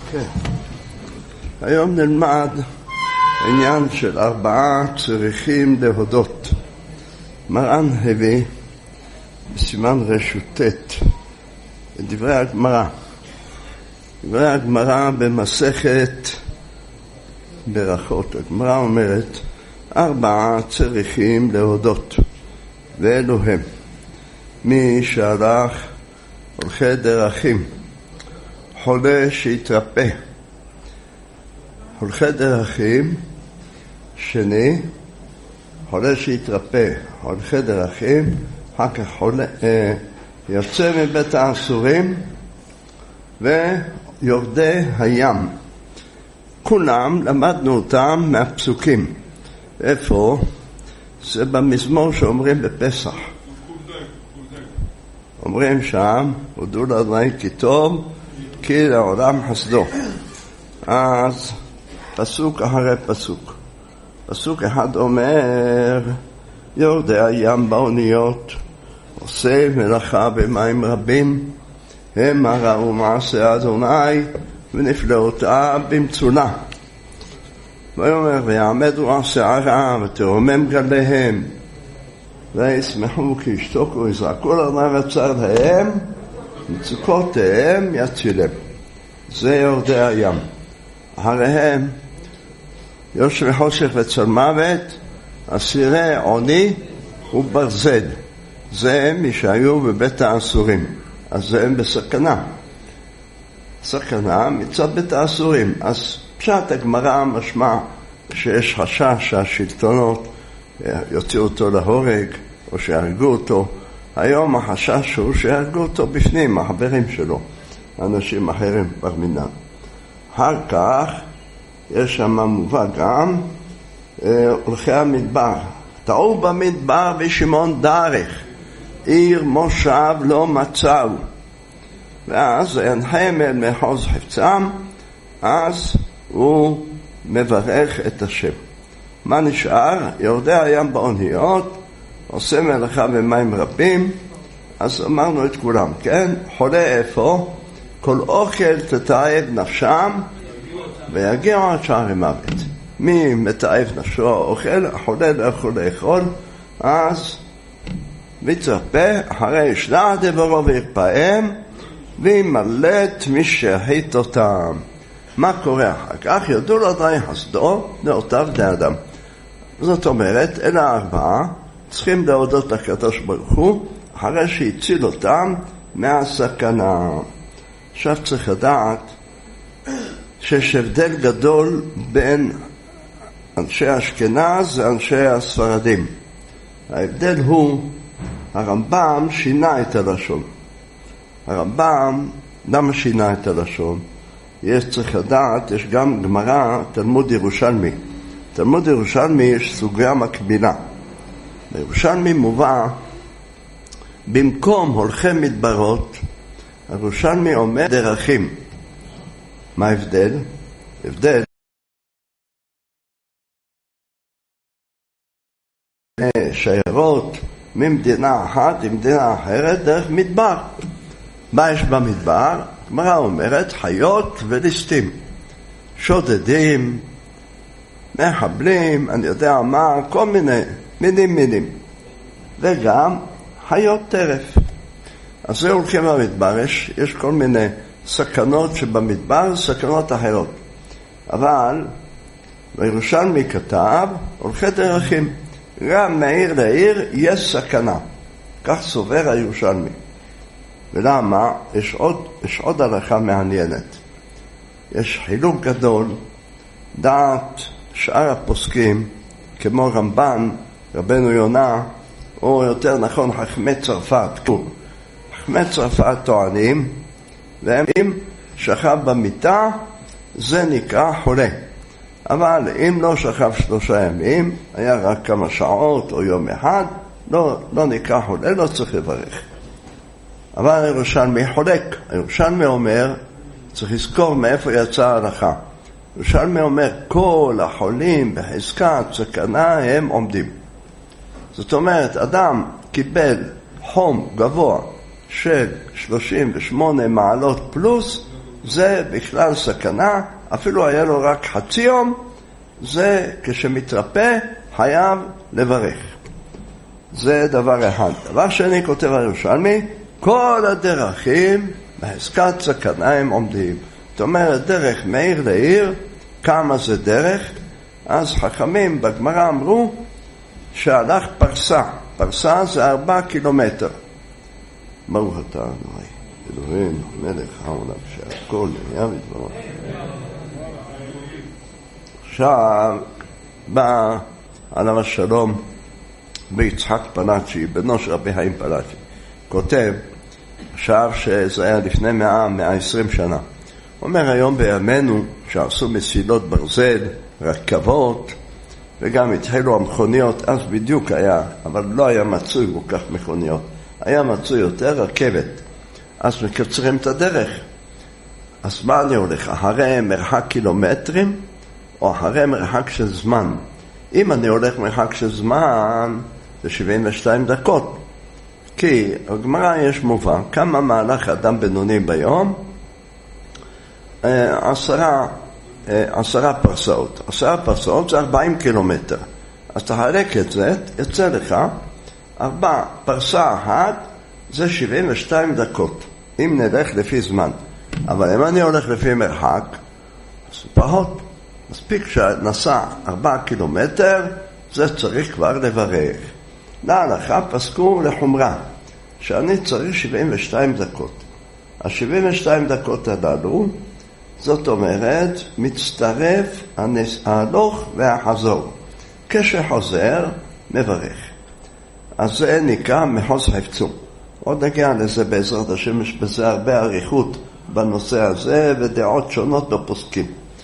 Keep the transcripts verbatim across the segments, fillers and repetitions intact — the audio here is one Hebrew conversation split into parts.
כן. היום נלמד עניין של ארבעה צריכים להודות. מרן הביא בסימן רשוטט את דברי הגמרא. דברי הגמרא במסכת ברכות. הגמרא אומרת ארבעה צריכים להודות, ואלו הם: מי שהלך הולכי דרכים, חולה שהתרפא. הולכי דרכים, שני, חולה שהתרפא, הולכי דרכים, אחר כך חולה, אה, יוצא מבית האסורים ויורדי הים. כולם למדנו אותם מהפסוקים. איפה? זה במזמור שאומרים בפסח. אומרים שם, הודו לאדוני כי טוב, כי לעולם חסדו. אז פסוק אחרי פסוק. פסוק אחד אומר, יורדי הים באוניות, עושה מלאכה במים רבים, הם ראו מעשה אדוני ונפלאותיו במצולה. ויאמר ויעמדו על שערה ותרומם גליהם וישמחו כי ישתוקו יזעקו לאדוני וצר להם מצוקותיהם יצילם. זה יורדי הים. אחריהם יושבי חושך וצל מוות, אסירי עוני וברזל. זה מי שהיו בבית האסורים, אז זה הם בסכנה. סכנה מצד בית האסורים. אז פשט הגמרא משמע שיש חשש שהשלטונות יוציאו אותו להורג או שיהרגו אותו. היום החשש הוא שיהרגו אותו בפנים, החברים שלו, אנשים אחרים ברמינן. אחר כך יש שם מובא גם הולכי המדבר. טעו במדבר ושמעון דרך, עיר מושב לא מצאו. ואז ינחם אל מחוז חפצם, אז הוא מברך את השם. מה נשאר? יורדי הים באוניות, עושה מלאכה במים רבים. אז אמרנו את כולם, כן? חולה איפה? כל אוכל תתעב נפשם ויגיעו עד שערי מוות. מי מתעב נפשו אוכל, החולה לא יכול לאכול, אז ויצרפא אחרי ישלח דברו וירפאם וימלט מי שהחית אותם. מה קורה אחר כך? יודו לאדוני חסדו נאותיו לאדם. זאת אומרת, אלה הארבעה צריכים להודות לקדוש ברוך הוא אחרי שהציל אותם מהסכנה. עכשיו צריך לדעת שיש הבדל גדול בין אנשי אשכנז ואנשי הספרדים. ההבדל הוא, הרמב"ם שינה את הלשון. הרמב"ם, למה שינה את הלשון? יש צריך לדעת, יש גם גמרא, תלמוד ירושלמי. תלמוד ירושלמי יש סוגיה מקבילה. בירושלמי מובא, במקום הולכי מדברות, הירושלמי אומר דרכים. מה ההבדל? הבדל שיירות ממדינה אחת למדינה אחרת דרך מדבר. מה יש במדבר? הגמרא אומרת חיות וליסטים, שודדים, מחבלים, אני יודע מה, כל מיני מינים מינים, וגם חיות טרף. אז זה הולכים במדבר, יש, יש כל מיני סכנות שבמדבר, סכנות אחרות. אבל בירושלמי כתב הולכי דרכים, גם מעיר לעיר יש סכנה. כך סובר הירושלמי. ולמה? יש עוד, יש עוד הלכה מעניינת. יש חילוק גדול, דעת שאר הפוסקים, כמו רמב"ן, רבנו יונה, או יותר נכון חכמי צרפת. חכמי צרפת טוענים, והם אם שכב במיטה, זה נקרא חולה. אבל אם לא שכב שלושה ימים, היה רק כמה שעות או יום אחד, לא, לא נקרא חולה, לא צריך לברך. אבל הירושלמי חולק. הירושלמי אומר, צריך לזכור מאיפה יצאה ההלכה. הירושלמי אומר, כל החולים בחזקת סכנה הם עומדים. זאת אומרת, אדם קיבל חום גבוה של שלושים ושמונה מעלות פלוס, זה בכלל סכנה, אפילו היה לו רק חצי יום, זה כשמתרפא חייב לברך. זה דבר אחד. דבר שני, כותב הירושלמי, כל הדרכים בהסקת סכנה הם עומדים. זאת אומרת, דרך מעיר לעיר, כמה זה דרך? אז חכמים בגמרא אמרו שהלך פרסה. פרסה זה ארבע קילומטר. ברוך אתה אדוני, אלוהינו, מלך העולם שהכל נהיה בדברו. עכשיו בא עליו השלום ביצחק פלאצ'י, בנו של רבי חיים פלאצ'י, כותב עכשיו שזה היה לפני מאה, מאה עשרים שנה. אומר היום בימינו שעשו מסילות ברזל, רכבות, וגם התחילו המכוניות, אז בדיוק היה, אבל לא היה מצוי כל כך מכוניות, היה מצוי יותר רכבת, אז מקצרים את הדרך. אז מה אני הולך? אחרי מרחק קילומטרים, או אחרי מרחק של זמן? אם אני הולך מרחק של זמן, זה שבעים ושתיים דקות. כי בגמרא יש מובן, כמה מהלך אדם בינוני ביום? עשרה, עשרה פרסאות. עשרה פרסאות זה ארבעים קילומטר. אז תחלק את זה, יצא לך, ארבע פרסה אחת, זה שבעים ושתיים דקות. אם נלך לפי זמן. אבל אם אני הולך לפי מרחק, אז פחות. מספיק שנסע ארבעה קילומטר, זה צריך כבר לברך. להלכה פסקו לחומרה, שאני צריך שבעים ושתיים דקות. ה-שבעים ושתיים דקות הללו, זאת אומרת, מצטרף ההלוך והחזור. כשחוזר, מברך. אז זה נקרא מחוז חפצו. עוד נגיע לזה בעזרת השם, יש בזה הרבה עריכות בנושא הזה, ודעות שונות בפוסקים.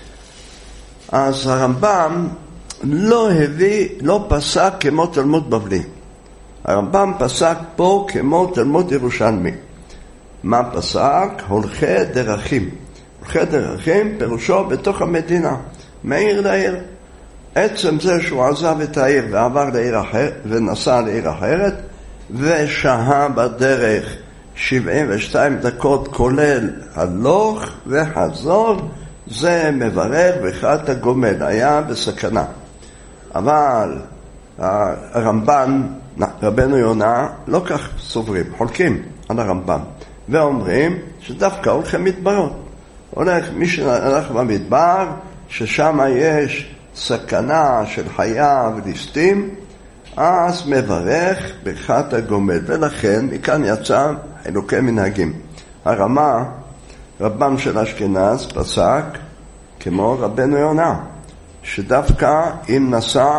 אז הרמב"ם לא הביא, לא פסק כמו תלמוד בבלי. הרמב"ם פסק פה כמו תלמוד ירושלמי. מה פסק? הולכי דרכים. הולכי דרכים פירושו בתוך המדינה, מעיר לעיר. עצם זה שהוא עזב את העיר ועבר לעיר אחרת, ונסע לעיר אחרת, ושהה בדרך שבעים ושתיים דקות כולל הלוך וחזור, זה מברך ברכת הגומל, היה בסכנה. אבל הרמב"ן, רבנו יונה, לא כך סוברים, חולקים על הרמב"ן, ואומרים שדווקא הולכים מדברות. הולך, מי שהלך במדבר, ששם יש סכנה של חיה וליסטים, אז מברך ברכת הגומל, ולכן מכאן יצא חילוקי מנהגים. הרמה, רבם של אשכנז, פסק כמו רבנו יונה, שדווקא אם נסע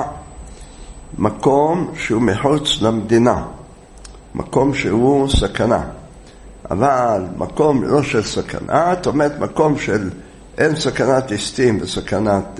מקום שהוא מחוץ למדינה, מקום שהוא סכנה, אבל מקום לא של סכנה, זאת אומרת מקום של אין סכנת ליסטים וסכנת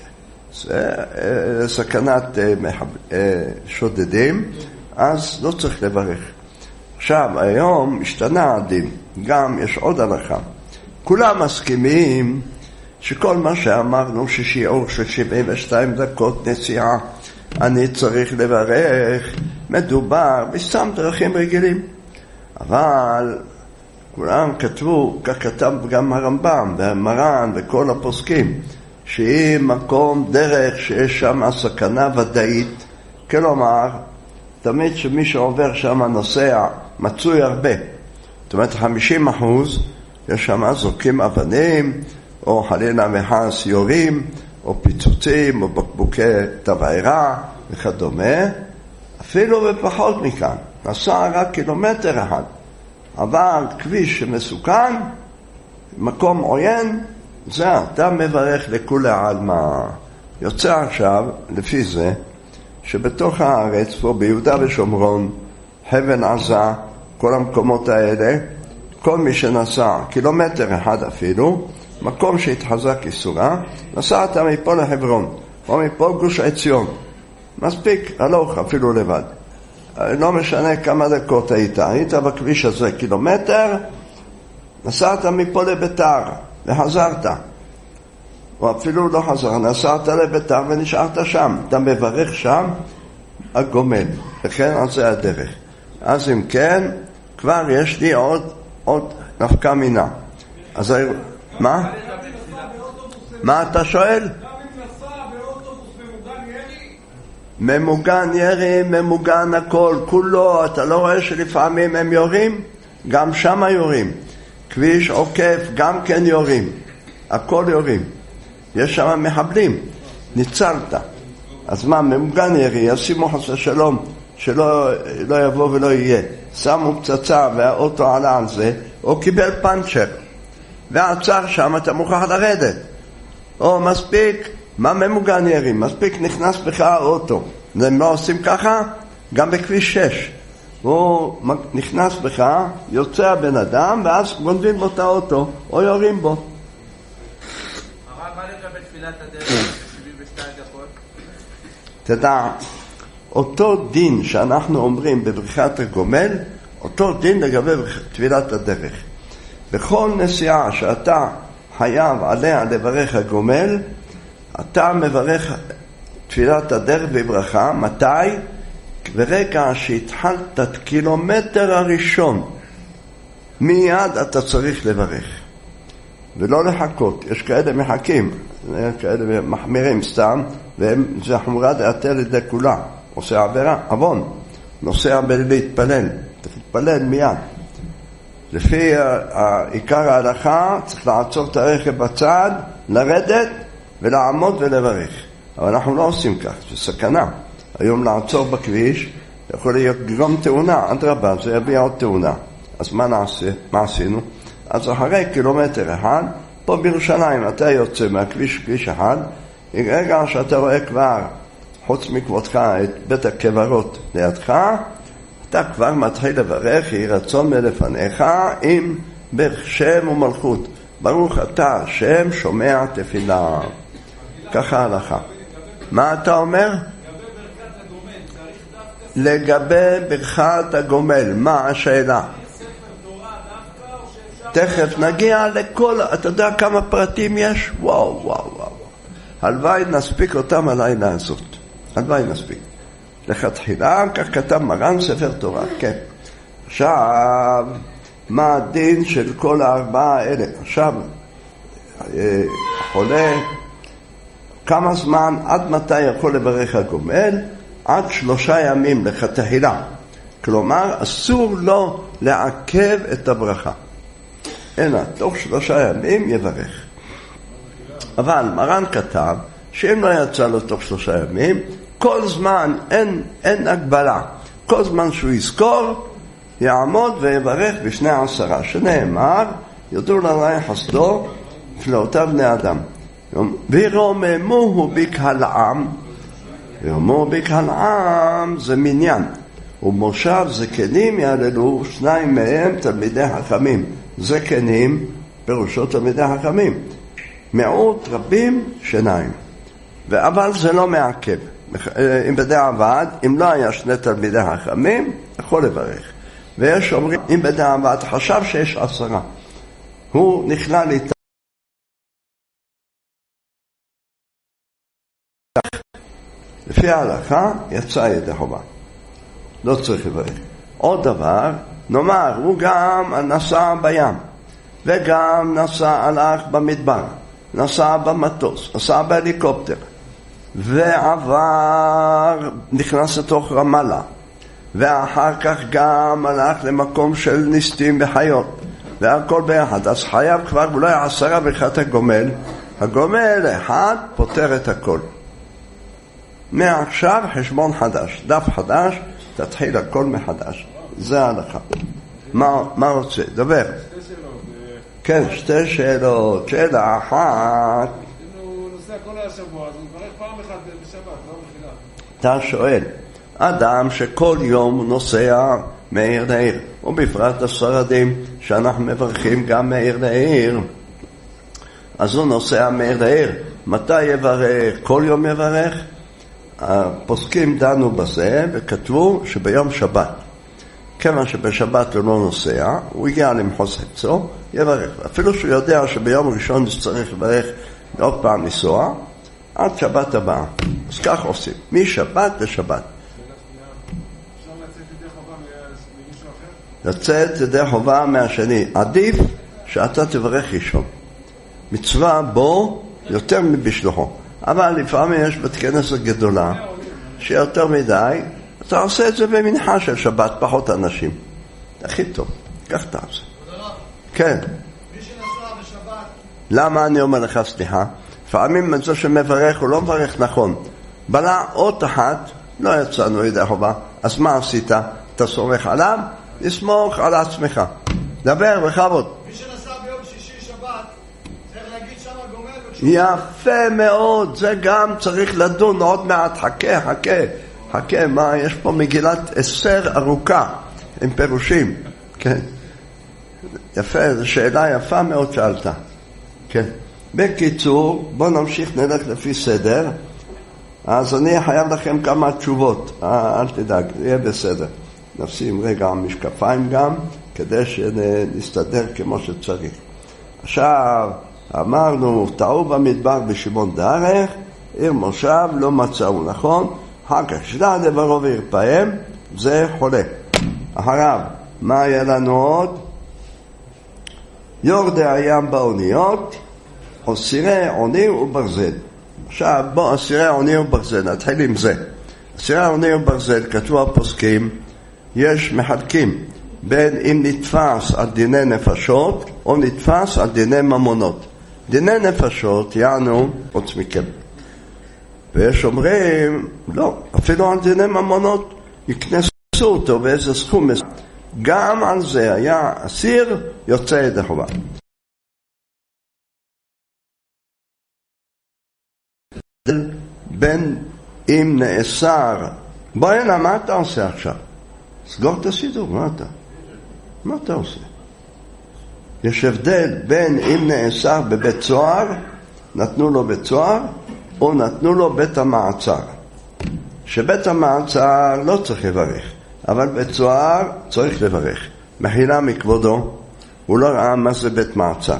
סכנת שודדים, אז לא צריך לברך. עכשיו, היום משתנה הדין, גם יש עוד הלכה. כולם מסכימים שכל מה שאמרנו ששיעור של שבעים ושתיים דקות נסיעה אני צריך לברך, מדובר בסתם דרכים רגילים. אבל כולם כתבו, כך כתב גם הרמב"ם והמרן וכל הפוסקים, שהיא מקום דרך שיש שם סכנה ודאית, כלומר, תמיד שמי שעובר שם נוסע מצוי הרבה. זאת אומרת, חמישים אחוז יש שם זורקים אבנים, או חלילה וחס יורים, או פיצוצים, או בקבוקי תבערה וכדומה. אפילו בפחות מכאן, נסע רק קילומטר אחד. אבל כביש שמסוכן, מקום עוין, זה אתה מברך לכולי עלמא. יוצא עכשיו, לפי זה, שבתוך הארץ, פה ביהודה ושומרון, חבל עזה, כל המקומות האלה, כל מי שנסע קילומטר אחד אפילו, מקום שהתחזק איסורה, נסעת מפה לחברון, או מפה גוש עציון. מספיק, הלוך אפילו לבד. לא משנה כמה דקות היית, היית בכביש הזה קילומטר, נסעת מפה לביתר וחזרת. או אפילו לא חזר, נסעת לביתר ונשארת שם. אתה מברך שם, הגומל. וכן, אז זה הדרך. אז אם כן, כבר יש לי עוד, עוד נפקא מינה. אז מה? מה אתה שואל? גם אם נסע באוטובוס ממוגן ירי? ממוגן ירי, ממוגן הכל, כולו. אתה לא רואה שלפעמים הם יורים? גם שם יורים. כביש עוקף, גם כן יורים. הכל יורים. יש שם מחבלים. ניצלת. אז מה, ממוגן ירי, ישימו חס ושלום, שלא לא יבוא ולא יהיה. שמו פצצה והאוטו עלה על זה, או קיבל פנצ'ר. ועצר שם, אתה מוכרח לרדת. או מספיק, מה ממוגן ירי? מספיק נכנס בך האוטו. הם לא עושים ככה? גם בכביש שש. הוא נכנס בך, יוצא הבן אדם, ואז גונבים בו את האוטו, או יורים בו. הרב, מה לגבי תפילת הדרך שבעים ושתיים דקות? תדע, אותו דין שאנחנו אומרים בברכת הגומל, אותו דין לגבי תפילת הדרך. בכל נסיעה שאתה חייב עליה לברך הגומל, אתה מברך תפילת הדרך בברכה. מתי? ברגע שהתחלת את קילומטר הראשון, מיד אתה צריך לברך. ולא לחכות. יש כאלה מחכים, כאלה מחמירים סתם, וזה חומרה דעתה לידי כולה. עושה עבירה, עוון. נוסע בלהתפלל. תתפלל מיד. לפי עיקר ההלכה צריך לעצור את הרכב בצד, לרדת ולעמוד ולברך. אבל אנחנו לא עושים כך, זה סכנה. היום לעצור בכביש יכול להיות גרום תאונה, אדרבה, זה יביע עוד תאונה. אז מה נעשה? מה עשינו? אז אחרי קילומטר אחד, פה בירושלים אתה יוצא מהכביש, כביש אחד, רגע שאתה רואה כבר, חוץ מכבודך, את בית הקברות לידך, אתה כבר מתחיל לברך, יהי רצון מלפניך, עם ברך שם ומלכות. ברוך אתה, שם שומע תפילה. ככה הלכה. מה אתה אומר? לגבי ברכת הגומל, מה השאלה? תכף נגיע לכל, אתה יודע כמה פרטים יש? וואו, וואו, וואו. הלוואי נספיק אותם הלילה הזאת. הלוואי נספיק. לכתחילה, כך כתב מרן ספר תורה, כן. עכשיו, מה הדין של כל הארבעה האלה? עכשיו, חולה, כמה זמן, עד מתי יכול לברך הגומל? עד שלושה ימים לכתחילה. כלומר, אסור לו לעכב את הברכה. הנה, תוך שלושה ימים יברך. אבל מרן כתב, שאם לא יצא לו תוך שלושה ימים, כל זמן, אין, אין הגבלה. כל זמן שהוא יזכור, יעמוד ויברך בשני עשרה. שנאמר, יודו לרעי חסדו, פלאותיו בני אדם. ורוממוהו בקהל עם, ורוממוהו בקהל עם זה מניין. ומושב זקנים יעללו, שניים מהם תלמידי חכמים. זקנים, פירושו תלמידי חכמים. מיעוט רבים, שניים. אבל זה לא מעכב. אם בדיעבד, אם לא היה שני תלמידי חכמים, יכול לברך. ויש אומרים, אם בדיעבד חשב שיש עשרה, הוא נכלל איתה. לפי ההלכה, יצא ידי חובה. לא צריך לברך. עוד דבר, נאמר, הוא גם נסע בים, וגם נסע, הלך במדבר, נסע במטוס, נסע בהליקופטר, ועבר, נכנס לתוך רמאללה, ואחר כך גם הלך למקום של ניסים וחיות, והכל ביחד. אז חייב כבר אולי עשרה ברכת הגומל. הגומל אחד פותר את הכל. מעכשיו חשבון חדש, דף חדש, תתחיל הכל מחדש. זה ההלכה. מה, מה רוצה? דבר. שתי שאלות. כן, שתי שאלות. שאלה אחת. אם הוא נוסע כל השבוע, אז הוא מברך פעם אחת בשבת, לא בחילה. אתה שואל, אדם שכל יום נוסע מעיר לעיר, ובפרט הספרדים שאנחנו מברכים גם מעיר לעיר, אז הוא נוסע מעיר לעיר. מתי יברך? כל יום יברך? הפוסקים דנו בזה וכתבו שביום שבת. כיוון שבשבת הוא לא נוסע, הוא הגיע למחוז חפצו, יברך. אפילו שהוא יודע שביום ראשון צריך לברך עוד פעם לנסוע, עד שבת הבאה. אז כך עושים, משבת לשבת. אפשר לצאת ידי חובה ממישהו אחר? לצאת ידי חובה מהשני. עדיף שאתה תברך ראשון. מצווה בו יותר מבשלוחו. אבל לפעמים יש בית כנסת גדולה שיותר מדי, אתה עושה את זה במנחה של שבת, פחות אנשים. הכי טוב, כך אתה עושה. כן. מי שנסע בשבת... למה אני אומר לך סליחה? לפעמים זה שמברך הוא לא מברך נכון. בלה אות אחת, לא יצאנו ידי חובה, אז מה עשית? אתה סומך עליו? לסמוך על עצמך. דבר בכבוד. מי שנסע ביום שישי שבת, צריך להגיד שמה גומל וכשהוא... יפה מאוד, זה גם צריך לדון עוד מעט. חכה, חכה, חכה, מה, יש פה מגילת אסתר ארוכה עם פירושים. כן. יפה, זו שאלה יפה מאוד שאלת. כן. בקיצור, בוא נמשיך, נלך לפי סדר. אז אני חייב לכם כמה תשובות, אל תדאג, יהיה בסדר. נשים רגע משקפיים גם, כדי שנסתדר כמו שצריך. עכשיו, אמרנו, טעו במדבר בשמעון דרך, עיר מושב לא מצאו, נכון? אחר כך שדה דברו וירפאם, זה חולה. אחריו, מה יהיה לנו עוד? יורדי הים באוניות, או סירי עוני וברזל. עכשיו, בוא, סירי עוני וברזל, נתחיל עם זה. סירי עוני וברזל, כתבו הפוסקים, יש מחלקים בין אם נתפס על דיני נפשות או נתפס על דיני ממונות. דיני נפשות יענו חוץ מכם, ויש אומרים לא, אפילו על דיני ממונות יקנסו אותו באיזה סכום. גם על זה היה אסיר יוצא ידי חובה. בין אם נאסר, בוא הנה, מה אתה עושה עכשיו? סגור את הסידור, מה אתה? מה אתה עושה? יש הבדל בין אם נאסר בבית סוהר, נתנו לו בית סוהר, או נתנו לו בית המעצר. שבית המעצר לא צריך לברך, אבל בית סוהר צריך לברך. מחילה מכבודו, הוא לא ראה מה זה בית מעצר.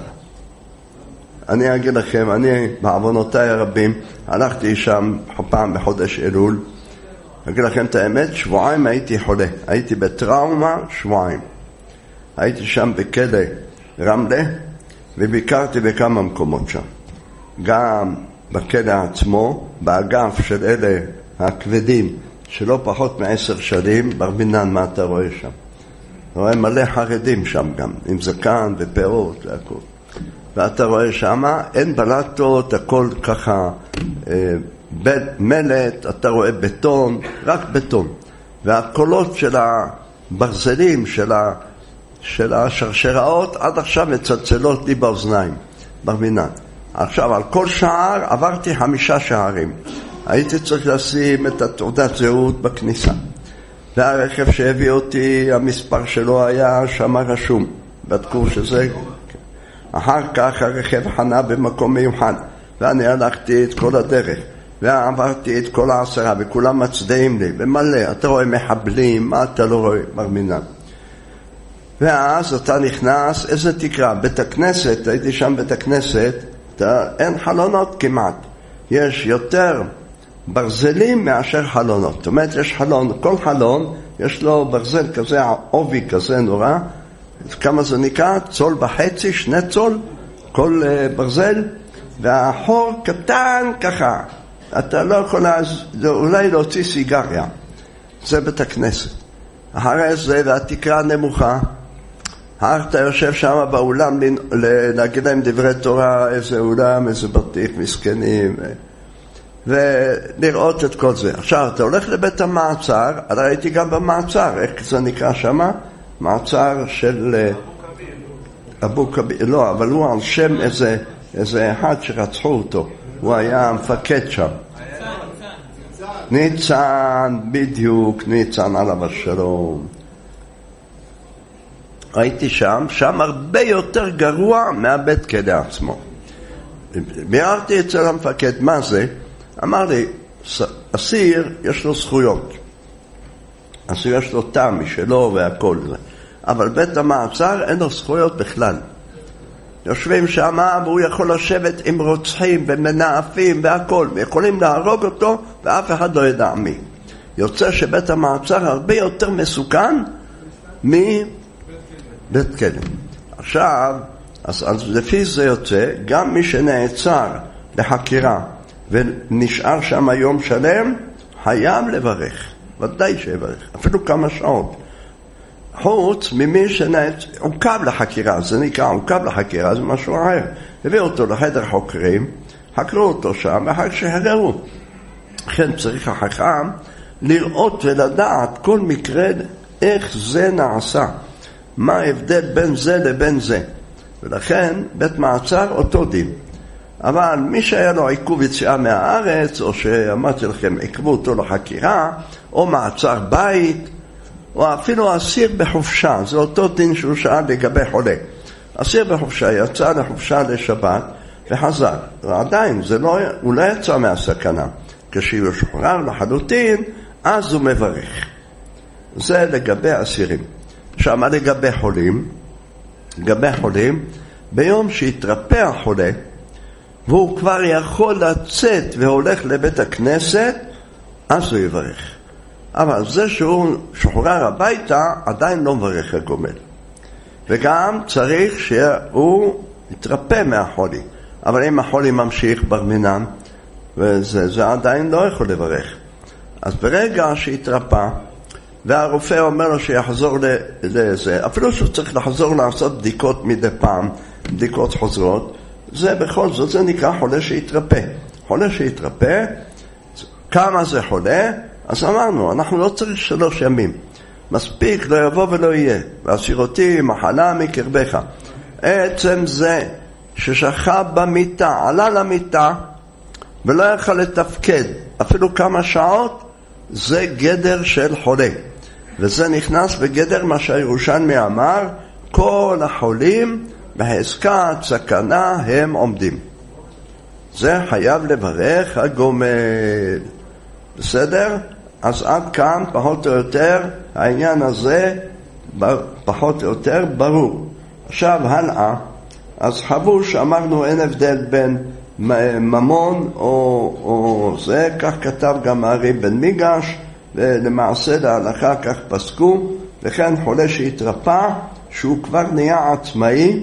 אני אגיד לכם, אני בעוונותיי הרבים, הלכתי שם פעם בחודש אלול, אגיד לכם את האמת, שבועיים הייתי חולה, הייתי בטראומה שבועיים. הייתי שם בכלא רמלה, וביקרתי בכמה מקומות שם. גם בכלא עצמו, באגף של אלה הכבדים, שלא פחות מעשר שנים, ברבינן, מה אתה רואה שם? אתה רואה מלא חרדים שם גם, עם זקן ופירות והכל. ואתה רואה שם, אין בלטות, הכל ככה, אה, בית מלט, אתה רואה בטון, רק בטון. והקולות של הברזלים, של, ה, של השרשראות, עד עכשיו מצלצלות לי באוזניים, ברבינן. עכשיו, על כל שער עברתי חמישה שערים. הייתי צריך לשים את התעודת זהות בכניסה. והרכב שהביא אותי, המספר שלו היה שם רשום. בדקו שזה... אחר כך הרכב חנה במקום מיוחד. ואני הלכתי את כל הדרך. ועברתי את כל העשרה, וכולם מצדעים לי. ומלא, אתה רואה מחבלים, מה אתה לא רואה? ברמינן. ואז אתה נכנס, איזה תקרא? בית הכנסת, הייתי שם בית הכנסת, אתה, אין חלונות כמעט. יש יותר ברזלים מאשר חלונות. זאת אומרת, יש חלון, כל חלון יש לו ברזל כזה, עובי כזה נורא. כמה זה נקרא? צול וחצי, שני צול, כל uh, ברזל. והחור קטן ככה. אתה לא יכול אז, אולי להוציא סיגריה. זה בית הכנסת. אחרי זה, והתקרה נמוכה. אתה יושב שם באולם להגיד להם דברי תורה, איזה אולם, איזה בטיח, מסכנים, ולראות את כל זה. עכשיו, אתה הולך לבית המעצר, אני ראיתי גם במעצר, איך זה נקרא שם? מעצר של אבו כביר, לא, אבל הוא על שם איזה, איזה אחד שרצחו אותו, הוא היה המפקד שם. ניצן, בדיוק, ניצן עליו השלום. הייתי שם, שם הרבה יותר גרוע מהבית כלא עצמו. ביארתי אצל המפקד, מה זה? אמר לי, אסיר יש לו זכויות. אסיר יש לו טעם משלו והכל זה. אבל בית המעצר אין לו זכויות בכלל. יושבים שם והוא יכול לשבת עם רוצחים ומנאפים והכל. ויכולים להרוג אותו ואף אחד לא ידע מי. יוצא שבית המעצר הרבה יותר מסוכן מ... בית כלא. עכשיו, אז, אז לפי זה יוצא, גם מי שנעצר לחקירה ונשאר שם יום שלם, חייב לברך, ודאי שיברך, אפילו כמה שעות. חוץ ממי שעוקב לחקירה, זה נקרא עוקב לחקירה, זה משהו אחר. הביא אותו לחדר חוקרים, חקרו אותו שם, ואחר שחררו. לכן צריך החכם לראות ולדעת כל מקרה איך זה נעשה, מה ההבדל בין זה לבין זה. ולכן בית מעצר אותו דין. אבל מי שהיה לו עיכוב יציאה מהארץ, או שאמרתי לכם עיכבו אותו לחקירה, או מעצר בית, או אפילו אסיר בחופשה, זה אותו דין שהוא שאל לגבי חולה. אסיר בחופשה יצא לחופשה לשבת וחזר, ועדיין זה לא, הוא לא יצא מהסכנה. כשהוא שוחרר לחלוטין, אז הוא מברך. זה לגבי אסירים. עכשיו, מה לגבי חולים? לגבי חולים, ביום שהתרפא החולה, והוא כבר יכול לצאת והולך לבית הכנסת, אז הוא יברך. אבל זה שהוא שוחרר הביתה, עדיין לא מברך הגומל. וגם צריך שהוא יתרפא מהחולי. אבל אם החולי ממשיך ברמינן, וזה זה עדיין לא יכול לברך. אז ברגע שהתרפא, והרופא אומר לו שיחזור לזה, אפילו שהוא צריך לחזור לעשות בדיקות מדי פעם, בדיקות חוזרות, זה בכל זאת, זה נקרא חולה שהתרפא. חולה שהתרפא, כמה זה חולה? אז אמרנו, אנחנו לא צריך שלוש ימים. מספיק לא יבוא ולא יהיה. והסירותי מחלה מקרבך. עצם זה ששכב במיטה, עלה למיטה, ולא יכל לתפקד אפילו כמה שעות, זה גדר של חולה. וזה נכנס בגדר מה שהירושלמי אמר, כל החולים בהעסקת סכנה הם עומדים. זה חייב לברך הגומל. בסדר? אז עד כאן פחות או יותר העניין הזה פחות או יותר ברור. עכשיו הלאה, אז חבוש אמרנו אין הבדל בין ממון או, או זה, כך כתב גם הארי בן מיגש, ולמעשה להלכה כך פסקו. וכן חולה שהתרפא, שהוא כבר נהיה עצמאי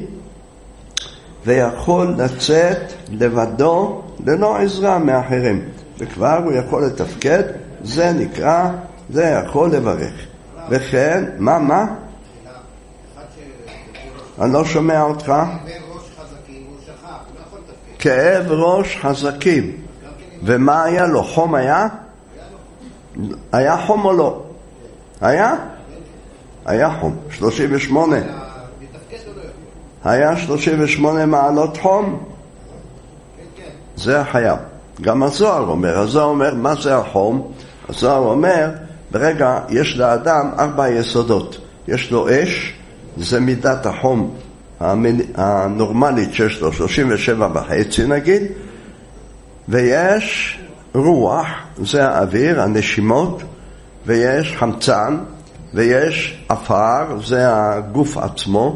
ויכול לצאת לבדו ללא עזרה מאחרים, וכבר הוא יכול לתפקד, זה נקרא, זה יכול לברך. וכן, מה, מה? אני לא שומע אותך. כאב ראש חזקים. ומה היה לו? חום היה? היה חום או לא? היה? היה חום. שלושים ושמונה. היה שלושים ושמונה מעלות חום? זה החייב. גם הזוהר אומר, הזוהר אומר, מה זה החום? הזוהר אומר, ברגע יש לאדם ארבע יסודות. יש לו אש, זה מידת החום הנורמלית שיש לו, שלושים ושבע וחצי נגיד, ויש רוח, זה האוויר, הנשימות, ויש חמצן, ויש אפר, זה הגוף עצמו,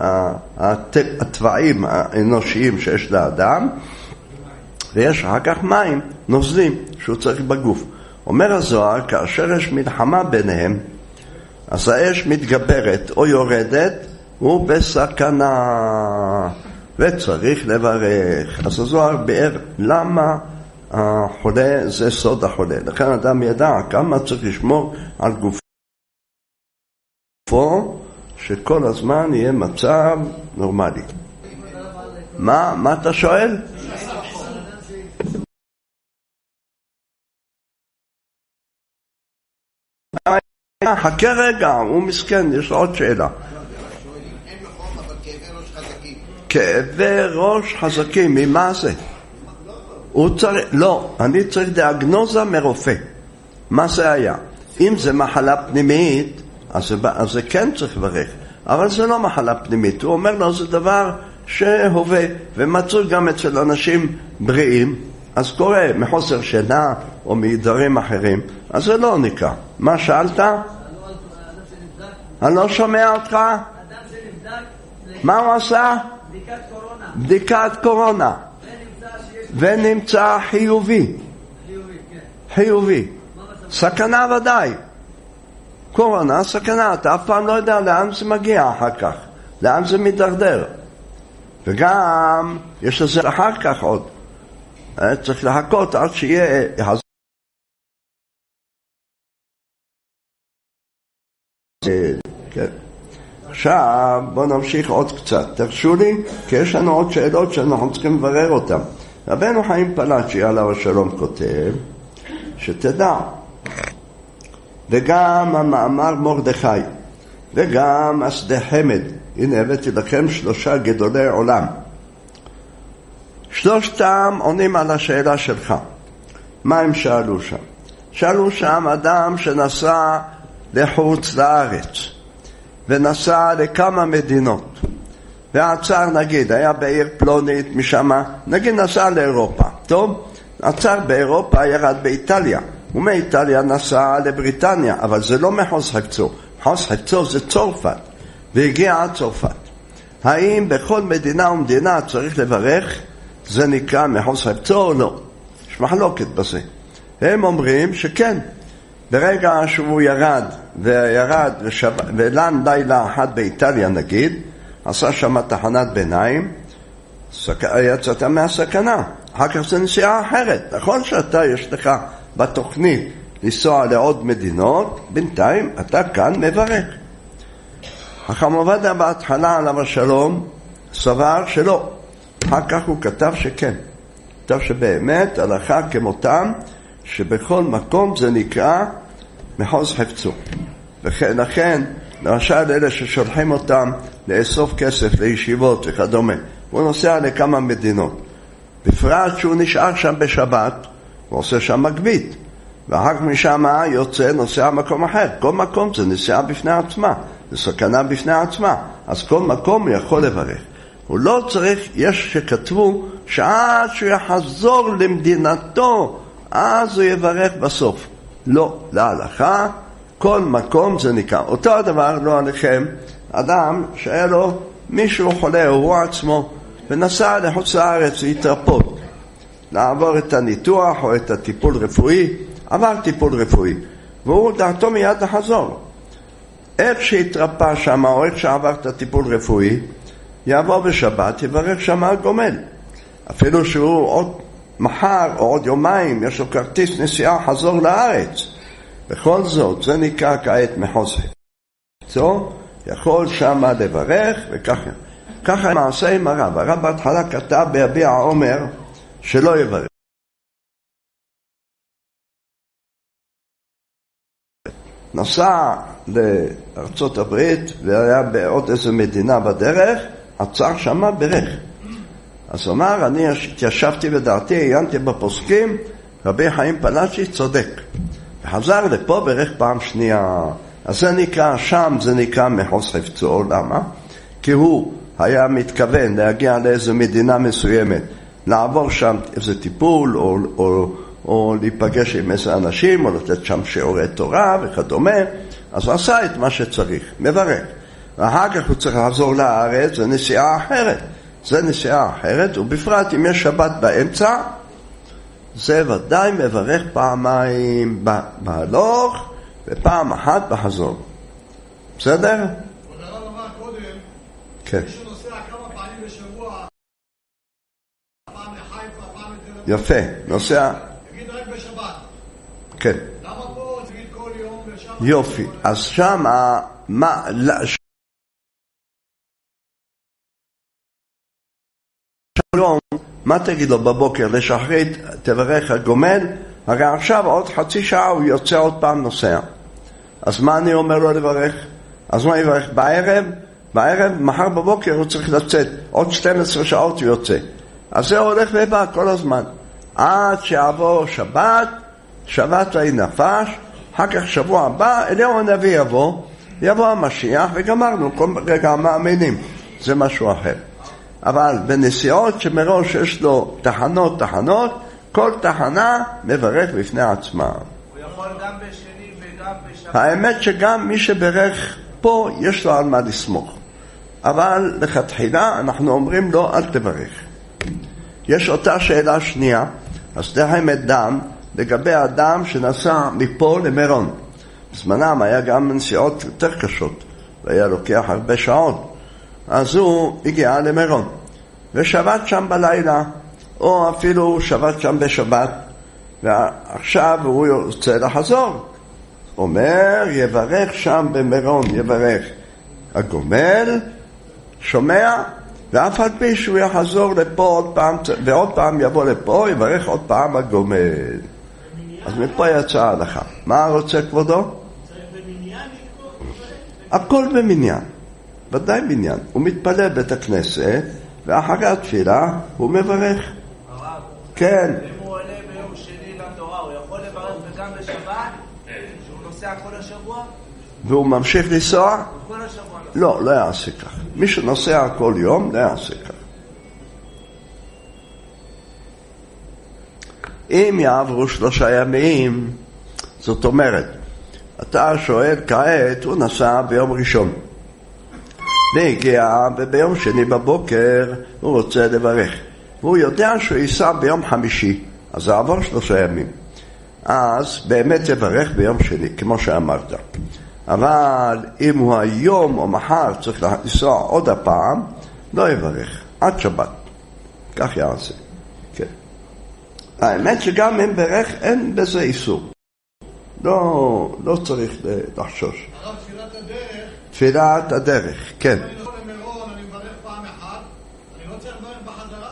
הטבעים האנושיים שיש לאדם, ויש אחר כך מים, נוזלים, שהוא צריך בגוף. אומר הזוהר, כאשר יש מלחמה ביניהם, אז האש מתגברת או יורדת, הוא בסכנה, וצריך לברך. אז הזוהר באר, למה החולה זה סוד החולה? לכן אדם ידע כמה צריך לשמור על גופו, שכל הזמן יהיה מצב נורמלי. מה, מה אתה שואל? חכה רגע, הוא מסכן, יש עוד שאלה. כאבי ראש חזקים, ממה זה? הוא צריך, לא, אני צריך דיאגנוזה מרופא. מה זה היה? אם זה מחלה פנימית, אז זה, אז זה כן צריך לברך. אבל זה לא מחלה פנימית. הוא אומר לו, זה דבר שהווה, ומצוי גם אצל אנשים בריאים, אז קורה מחוסר שינה או מדברים אחרים, אז זה לא נקרא. מה שאלת? אני לא שומע אותך. אדם שנבדק, מה הוא עשה? בדיקת קורונה. בדיקת קורונה. ונמצא חיובי. חיובי, כן. חיובי. סכנה ודאי. קורונה, סכנה, אתה אף פעם לא יודע לאן זה מגיע אחר כך, לאן זה מתדרדר. וגם יש לזה אחר כך עוד. צריך לחכות עד שיהיה... כן. עכשיו בואו נמשיך עוד קצת. תרשו לי, כי יש לנו עוד שאלות שאנחנו צריכים לברר אותן. רבנו חיים פלאצ'י עליו השלום כותב, שתדע, וגם המאמר מרדכי, וגם השדה חמד, הנה הבאתי לכם שלושה גדולי עולם. שלושתם עונים על השאלה שלך. מה הם שאלו שם? שאלו שם אדם שנסע לחוץ לארץ, ונסע לכמה מדינות, ועצר נגיד, היה בעיר פלונית משם, נגיד נסע לאירופה, טוב? עצר באירופה, ירד באיטליה, ומאיטליה נסע לבריטניה, אבל זה לא מחוז חפצו, מחוז חפצו זה צרפת, והגיע עד צרפת. האם בכל מדינה ומדינה צריך לברך, זה נקרא מחוז חפצו או לא? יש מחלוקת בזה. הם אומרים שכן, ברגע שהוא ירד, וירד ושב... ולן לילה אחת באיטליה נגיד, עשה שם תחנת ביניים, סק... יצאת מהסכנה. אחר כך זה נסיעה אחרת. נכון שאתה יש לך בתוכנית לנסוע לעוד מדינות, בינתיים אתה כאן מברך. החכם עובדיה בהתחלה עליו השלום סבר שלא. אחר כך הוא כתב שכן. כתב שבאמת הלכה כמותם, שבכל מקום זה נקרא מחוז חפצו. ולכן, למשל אלה ששולחים אותם לאסוף כסף לישיבות וכדומה, הוא נוסע לכמה מדינות. בפרט שהוא נשאר שם בשבת, הוא עושה שם מגבית. ואחר כך משם יוצא נוסע מקום אחר. כל מקום זה נסיעה בפני עצמה, זה סכנה בפני עצמה. אז כל מקום הוא יכול לברך. הוא לא צריך, יש שכתבו שעד שהוא יחזור למדינתו, אז הוא יברך בסוף. לא, להלכה, כל מקום זה נקרא. אותו הדבר לא עליכם, אדם שהיה לו מישהו חולה, הוא עצמו, ונסע לחוץ לארץ להתרפות, לעבור את הניתוח או את הטיפול רפואי, עבר טיפול רפואי, והוא דעתו מיד לחזור. איך שהתרפא שם, או איך שעבר את הטיפול רפואי, יעבור בשבת, יברך שם על גומל. אפילו שהוא עוד מחר או עוד יומיים, יש לו כרטיס נסיעה חזור לארץ. בכל זאת, זה נקרא כעת מחוז חפצו, יכול שם לברך וככה. ככה מעשה עם הרב. הרב בהתחלה כתב ביביע העומר שלא יברך. נסע לארצות הברית והיה בעוד איזו מדינה בדרך, עצר שמה ברך. אז הוא אמר, אני התיישבתי בדעתי, עיינתי בפוסקים, רבי חיים פלאצ'י צודק. וחזר לפה ברך פעם שנייה. אז זה נקרא, שם זה נקרא מחוז חפצו. למה? כי הוא היה מתכוון להגיע לאיזו מדינה מסוימת, לעבור שם איזה טיפול, או, או, או להיפגש עם איזה אנשים, או לתת שם שיעורי תורה וכדומה. אז הוא עשה את מה שצריך, מברך. ואחר כך הוא צריך לחזור לארץ, זה נסיעה אחרת. זה נסיעה אחרת, ובפרט אם יש שבת באמצע, זה ודאי מברך פעמיים בהלוך, ופעם אחת בחזור. בסדר? עוד הרב אמר קודם, כן. מי שנוסע כמה פעמים בשבוע, פעם לחיפה, פעם לתל אביב. יפה, נוסע... תגיד רק בשבת. כן. למה פה תגיד כל יום ושם... יופי, אז שם, מה... שלום, מה תגיד לו בבוקר? לשחרית תברך הגומל, הרי עכשיו עוד חצי שעה הוא יוצא עוד פעם נוסע. אז מה אני אומר לו לברך? אז מה יברך? בערב? בערב, מחר בבוקר הוא צריך לצאת, עוד שתים עשרה שעות הוא יוצא. אז זה הולך ובא כל הזמן. עד שעבור שבת, שבת ויהי נפש, אחר כך שבוע הבא, אליהו הנביא יבוא, יבוא המשיח וגמרנו, כל רגע מאמינים. זה משהו אחר. אבל בנסיעות שמראש יש לו תחנות תחנות, כל תחנה מברך בפני עצמה. הוא יכול גם בשני וגם בשבת. האמת שגם מי שברך פה יש לו על מה לסמוך. אבל לכתחילה אנחנו אומרים לו אל תברך. יש אותה שאלה שנייה, אז דהם את דם, לגבי האדם שנסע מפה למירון. בזמנם היה גם נסיעות יותר קשות, והיה לוקח הרבה שעות. אז הוא הגיע למירון. ושבת שם בלילה, או אפילו שבת שם בשבת, ועכשיו הוא רוצה לחזור. אומר, יברך שם במירון, יברך. הגומל שומע, ואף על פי שהוא יחזור לפה עוד פעם, ועוד פעם יבוא לפה, יברך עוד פעם הגומל. אז מפה יצאה ההלכה. מה רוצה כבודו? הכל במניין, ודאי בניין. הוא מתפלל בית הכנסת, ואחרי התפילה הוא מברך. הרב, כן. אם הוא עולה ביום שני לתורה, הוא יכול לברך וגם בשבת? שהוא נוסע כל השבוע? והוא ממשיך לנסוע? כל השבוע. לא, לא יעשה כך. מי שנוסע כל יום, לא יעשה כך. אם יעברו שלושה ימים, זאת אומרת, אתה שואל כעת, הוא נסע ביום ראשון. והגיע, וביום שני בבוקר הוא רוצה לברך. והוא יודע שהוא ייסע ביום חמישי, אז זה עבור שלושה ימים. אז באמת יברך ביום שני, כמו שאמרת. אבל אם הוא היום או מחר צריך לנסוע עוד הפעם, לא יברך, עד שבת. כך יעשה. כן. האמת שגם אם ברך אין בזה איסור. לא, לא צריך לחשוש. הרב, תפילת הדרך. תפילת הדרך, כן. אני לא למירון, אני מברך פעם אחת, אני לא צריך לברך בחזרה?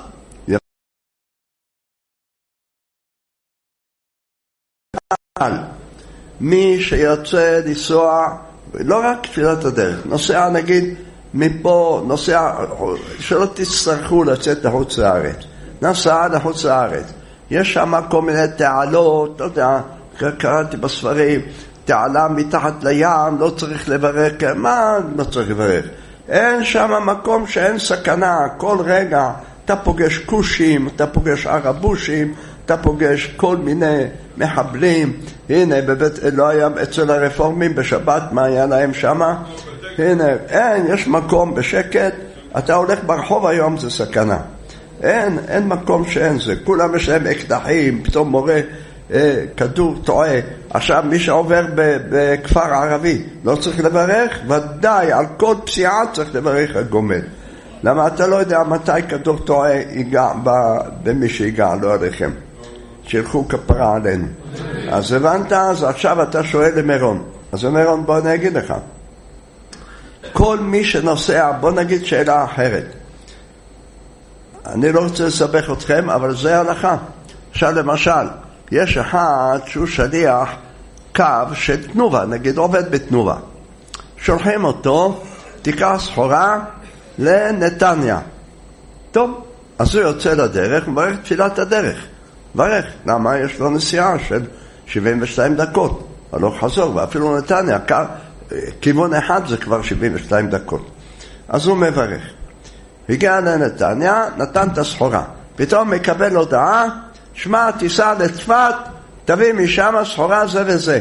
אבל מי שיוצא לנסוע, לא רק תפילת הדרך, נוסע נגיד מפה, נוסע, שלא תצטרכו לצאת לחוץ לארץ, נסע לחוץ לארץ, יש שם כל מיני תעלות, לא יודע, קראתי בספרים, תעלה מתחת לים, לא צריך לברך, מה לא צריך לברך? אין שם מקום שאין סכנה, כל רגע אתה פוגש קושים, אתה פוגש ערבושים, אתה פוגש כל מיני מחבלים. הנה, בבית, לא היה אצל הרפורמים בשבת, מה היה להם שמה? הנה, אין, יש מקום בשקט, אתה הולך ברחוב היום, זה סכנה. אין, אין מקום שאין זה. כולם יש להם אקדחים, פתאום מורה אה, כדור טועה. עכשיו מי שעובר בכפר ערבי לא צריך לברך? ודאי, על כל פסיעה צריך לברך הגומל. למה אתה לא יודע מתי כדור טועה ייגע במי שיגע, לא עליכם. שילכו כפרה עלינו. אז הבנת, אז עכשיו אתה שואל למירון. אז מירון, בוא נגיד לך. כל מי שנוסע, בוא נגיד שאלה אחרת. אני לא רוצה לסבך אתכם, אבל זה הלכה. עכשיו למשל, יש אחד שהוא שליח קו של תנובה, נגיד עובד בתנובה. שולחים אותו, תיקח סחורה לנתניה. טוב, אז הוא יוצא לדרך, מברך תפילת הדרך. מברך, למה? יש לו נסיעה של שבעים ושתיים דקות. הלוך חזור, ואפילו נתניה, כיוון אחד זה כבר שבעים ושתיים דקות. אז הוא מברך. הגיע לנתניה, נתן את הסחורה. פתאום מקבל הודעה, שמע, תיסע לצפת, תביא משם הסחורה זה וזה.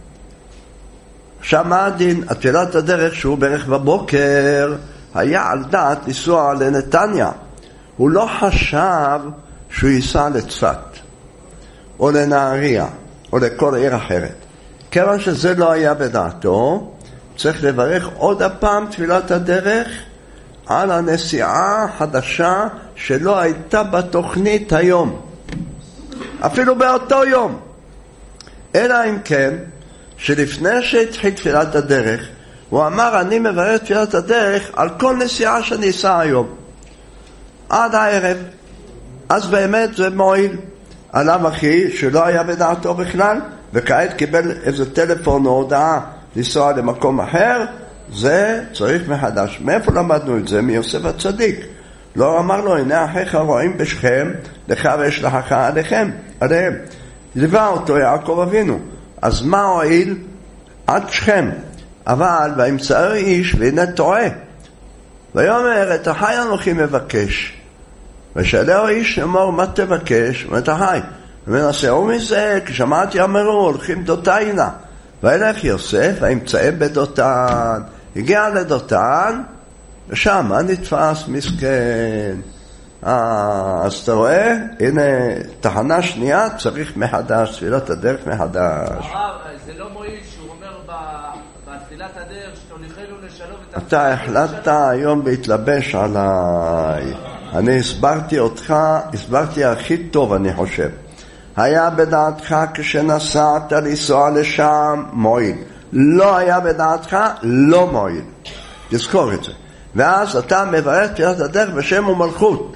עכשיו מה הדין? התפילת הדרך שהוא ברך בבוקר, היה על דעת לנסוע לנתניה. הוא לא חשב שהוא ייסע לצפת, או לנהריה, או לכל עיר אחרת. כיוון שזה לא היה בדעתו, צריך לברך עוד הפעם תפילת הדרך על הנסיעה החדשה שלא הייתה בתוכנית היום. אפילו באותו יום. אלא אם כן, שלפני שהתחיל תפילת הדרך, הוא אמר, אני מברך תפילת הדרך על כל נסיעה שאני אסע היום. עד הערב. אז באמת זה מועיל. עליו אחי, שלא היה בדעתו בכלל, וכעת קיבל איזה טלפון או הודעה לנסוע למקום אחר, זה צריך מחדש. מאיפה למדנו את זה? מיוסף הצדיק. לא אמר לו, הנה אחיך רואים בשכם, לך ויש לך עליכם, עליהם. ליווה אותו יעקב אבינו. אז מה הועיל? עד שכם. אבל וימצאו איש והנה טועה. ויאמר את החי אנוכי מבקש. ושאלהו איש אמר מה תבקש? ואת החי. ונסעו מזה, כשמעתי אמרו, הולכים דותיינה. וילך יוסף וימצאם בדותן. הגיע לדותן, ושם מה נתפס מסכן. אה, אז אתה רואה, הנה תחנה שנייה, צריך מחדש, תפילת הדרך מחדש. הרב, זה לא מועיל שהוא אומר בתפילת הדרך שתוליכנו לשלום. אתה החלטת היום להתלבש עליי. אני הסברתי אותך, הסברתי הכי טוב אני חושב. היה בדעתך כשנסעת לנסוע לשם מועיל. לא היה בדעתך, לא מועיל. תזכור את זה. ואז אתה מברך תפילת הדרך בשם ומלכות.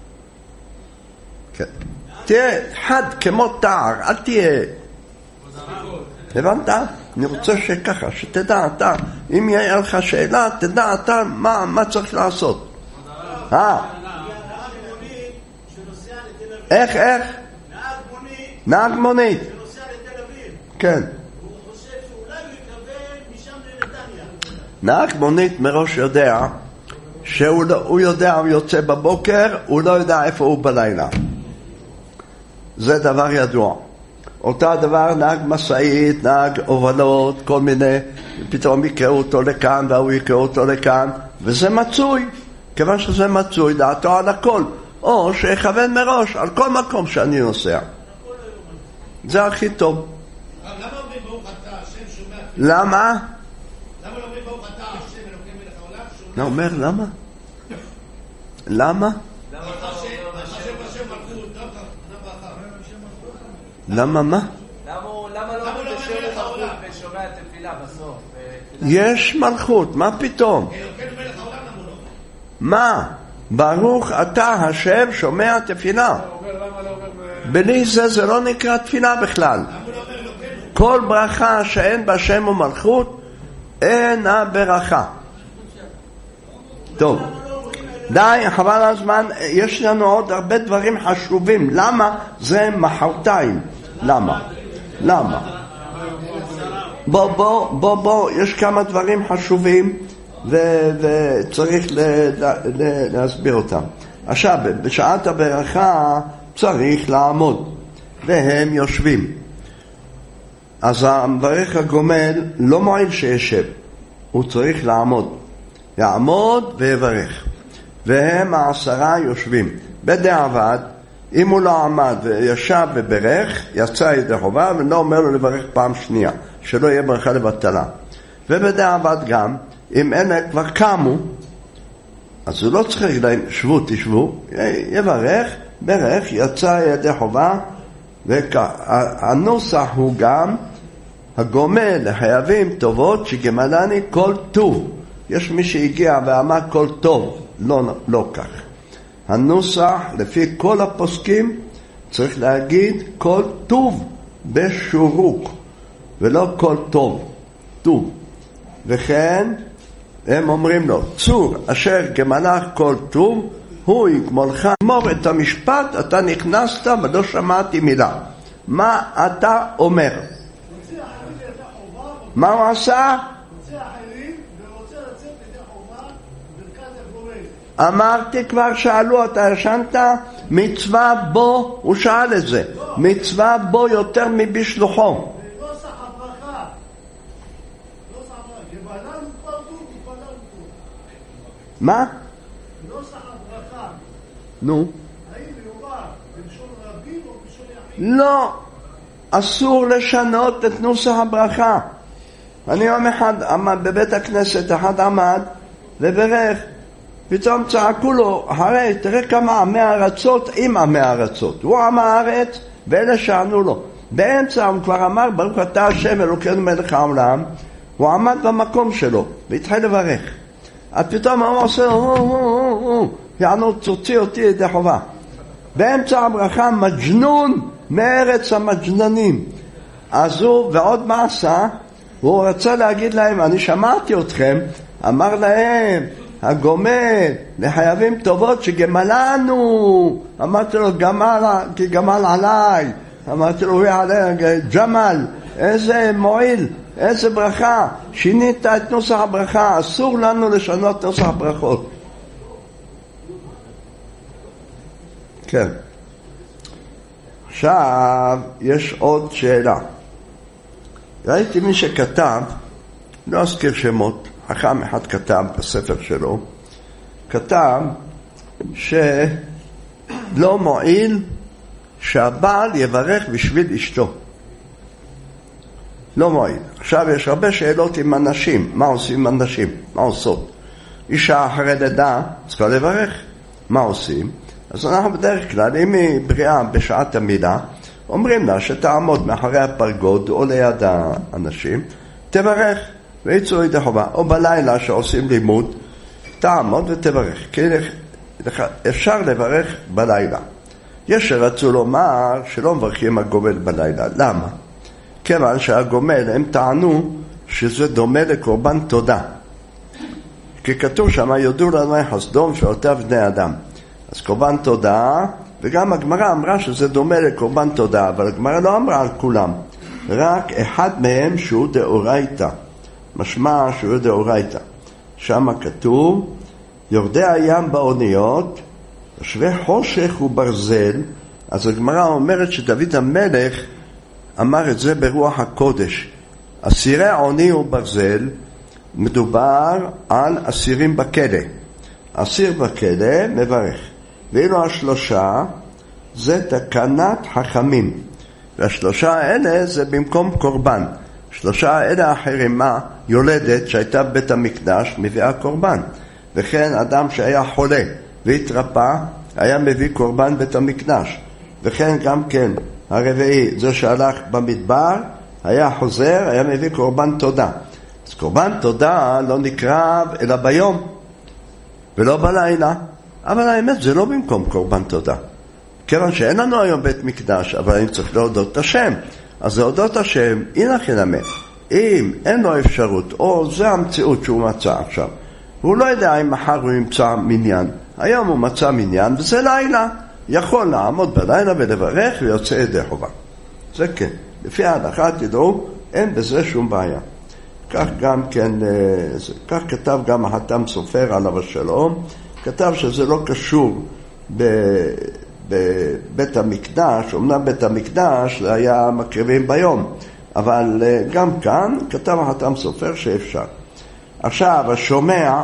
כן. תהיה חד כמו תער, אל תהיה. הבנת? אני רוצה שככה, שתדע אתה, אם יהיה לך שאלה, תדע אתה מה, מה צריך לעשות. אה? איך, איך? נהג מונית. שנוסע לתל אביב. כן. הוא חושב שאולי הוא יקבל משם לנתניה. נהג מונית מראש יודע שהוא לא, הוא יודע, הוא יוצא בבוקר, הוא לא יודע איפה הוא בלילה. זה דבר ידוע. אותה דבר נהג מסעית, נהג הובלות, כל מיני, פתאום יקראו אותו לכאן והוא יקראו אותו לכאן, וזה מצוי. כיוון שזה מצוי, דעתו על הכל. או שיכוון מראש על כל מקום שאני נוסע. זה הכי טוב. למה אומרים ברוך אתה השם שומע? למה? למה אומרים ברוך אתה השם אלוקים מלך העולם שומע? לא אומר למה? למה? למה מה? למה לא אומרים בשם מלכות ושומע תפילה בסוף? יש מלכות, מה פתאום? מה? ברוך אתה השם שומע תפילה. בלי זה זה לא נקרא תפילה בכלל. כל ברכה שאין בה שם ומלכות אינה ברכה. טוב, די, חבל הזמן, יש לנו עוד הרבה דברים חשובים. למה? זה מחרתיים. למה? למה? בוא בוא בוא בוא, יש כמה דברים חשובים ו- וצריך ל- ל- להסביר אותם. עכשיו, בשעת הברכה צריך לעמוד, והם יושבים. אז המברך הגומל לא מועיל שישב, הוא צריך לעמוד. יעמוד ויברך. והם העשרה יושבים. בדיעבד, אם הוא לא עמד וישב וברך, יצא ידי חובה, ולא אומר לו לברך פעם שנייה, שלא יהיה ברכה לבטלה. ובדיעבד גם, אם אלה כבר קמו, אז הוא לא צריך להגיד להם, שבו, תשבו, יברך, ברך, יצא ידי חובה, והנוסח הוא גם, הגומל לחייבים טובות שגמלני כל טוב. יש מי שהגיע ואמר כל טוב, לא, לא כך. הנוסח, לפי כל הפוסקים, צריך להגיד כל טוב בשורוק, ולא כל טוב, טוב. וכן, הם אומרים לו, צור אשר גמלך כל טוב, הוא יגמולך. אמור את המשפט, אתה נכנסת ולא שמעתי מילה. מה אתה אומר? מה הוא עשה? אמרתי כבר, שאלו, אתה ישנת? מצווה בו, הוא שאל את זה, מצווה בו יותר מבשלוחו. מה? נו. לא, אסור לשנות את נוסח הברכה. אני יום אחד עמד בבית הכנסת, אחד עמד וברך, פתאום צעקו לו, הרי תראה כמה עמי ארצות עם עמי ארצות. הוא עם הארץ ואלה שענו לו. באמצע הוא כבר אמר, ברוך אתה השם אלוקינו מלך העולם. הוא עמד במקום שלו והתחיל לברך. אז פתאום הוא עושה, יענו, תוציא אותי ידי חובה. באמצע הברכה מג'נון מארץ המג'ננים. אז הוא, ועוד מה עשה? הוא רצה להגיד להם, אני שמעתי אתכם, אמר להם, הגומל לחייבים טובות שגמלנו. אמרתי לו, גמל, כי גמל עליי. אמרתי לו, הוא עליי, ג'מל, איזה מועיל, איזה ברכה. שינית את נוסח הברכה, אסור לנו לשנות נוסח הברכות. כן. עכשיו, יש עוד שאלה. ראיתי מי שכתב, לא אזכיר שמות, חכם אחד כתב בספר שלו, כתב שלא מועיל שהבעל יברך בשביל אשתו. לא מועיל. עכשיו יש הרבה שאלות עם אנשים, מה עושים עם אנשים, מה עושות? אישה אחרי לידה צריכה לברך, מה עושים? אז אנחנו בדרך כלל, אם היא בריאה בשעת המילה, אומרים לה שתעמוד מאחורי הפרגוד או ליד האנשים, תברך ויצאו ידי חובה. או בלילה שעושים לימוד, תעמוד ותברך. כי אפשר לברך בלילה. יש שרצו לומר שלא מברכים הגומל בלילה. למה? כיוון שהגומל הם טענו שזה דומה לקורבן תודה. כי כתוב שם, יודו לאדוני חסדו ופעולותיו בני אדם. אז קורבן תודה, וגם הגמרא אמרה שזה דומה לקורבן תודה, אבל הגמרא לא אמרה על כולם. רק אחד מהם שהוא דאורייתא. משמע שהוא דאורייתא. שם כתוב, יורדי הים באוניות, שווה חושך וברזל. אז הגמרא אומרת שדוד המלך אמר את זה ברוח הקודש. אסירי עוני וברזל, מדובר על אסירים בכלא. אסיר בכלא מברך. ואילו השלושה זה תקנת חכמים. והשלושה האלה זה במקום קורבן. שלושה האלה האחרים, מה? יולדת שהייתה בבית המקדש מביאה קורבן. וכן אדם שהיה חולה והתרפא היה מביא קורבן בית המקדש. וכן גם כן הרביעי, זה שהלך במדבר, היה חוזר, היה מביא קורבן תודה. אז קורבן תודה לא נקרב אלא ביום ולא בלילה. אבל האמת זה לא במקום קורבן תודה. כיוון שאין לנו היום בית מקדש, אבל אני צריך להודות את השם. אז להודות השם, הנה חינמה. אם אין לו אפשרות, או זה המציאות שהוא מצא עכשיו, הוא לא יודע אם מחר הוא ימצא מניין. היום הוא מצא מניין, וזה לילה. יכול לעמוד בלילה ולברך ויוצא ידי חובה. זה כן. לפי ההלכה תדעו, אין בזה שום בעיה. כך גם כן, כך כתב גם החתם סופר עליו השלום, כתב שזה לא קשור בבית המקדש, אמנם בית המקדש היה מקריבים ביום, אבל גם כאן כתב החתם סופר שאפשר. עכשיו השומע,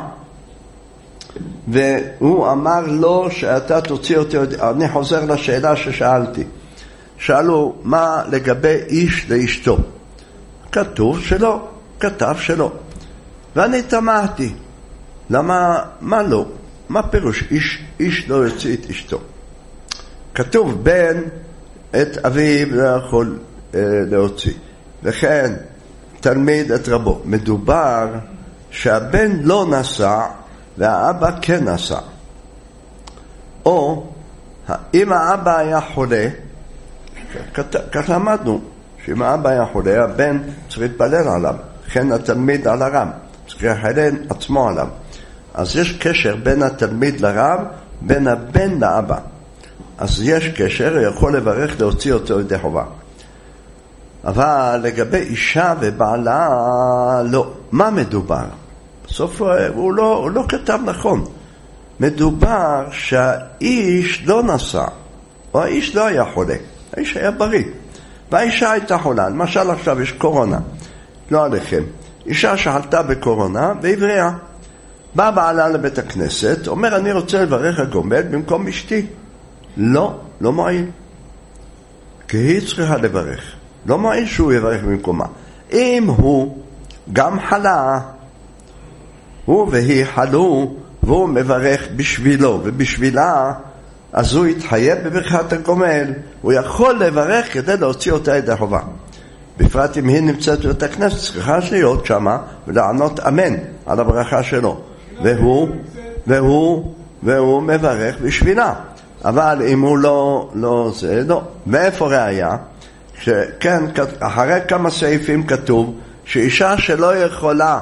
והוא אמר לו שאתה תוציא אותי, אני חוזר לשאלה ששאלתי. שאלו מה לגבי איש לאשתו. כתוב שלא, כתב שלא. ואני תמהתי, למה, מה לא? מה פירוש איש, איש לא יוציא את אשתו? כתוב בן את אביו לא יכול אה, להוציא. וכן תלמיד את רבו. מדובר שהבן לא נסע והאבא כן נסע. או אם האבא היה חולה, כך למדנו, שאם האבא היה חולה, הבן צריך להתפלל עליו, כן התלמיד על הרב, צריך להחלן עצמו עליו. אז יש קשר בין התלמיד לרב, בין הבן לאבא. אז יש קשר, הוא יכול לברך להוציא אותו ידי חובה. אבל לגבי אישה ובעלה, לא. מה מדובר? בסוף הוא לא, הוא לא כתב נכון. מדובר שהאיש לא נסע, או האיש לא היה חולה. האיש היה בריא. והאישה הייתה חולה. למשל עכשיו יש קורונה. לא עליכם. אישה שחלתה בקורונה והבראה. בא בעלה לבית הכנסת, אומר אני רוצה לברך הגומל במקום אשתי. לא, לא מועיל. כי היא צריכה לברך. לא מועיל שהוא יברך במקומה. אם הוא גם חלה, הוא והיא חלו, והוא מברך בשבילו ובשבילה, אז הוא יתחייב בברכת הגומל. הוא יכול לברך כדי להוציא אותה ידי חובה. בפרט אם היא נמצאת בבית הכנסת, צריכה להיות שמה ולענות אמן על הברכה שלו. והוא, והוא, והוא מברך בשבילה. אבל אם הוא לא, לא זה, לא. מאיפה ראיה? שכן, אחרי כמה סעיפים כתוב, שאישה שלא יכולה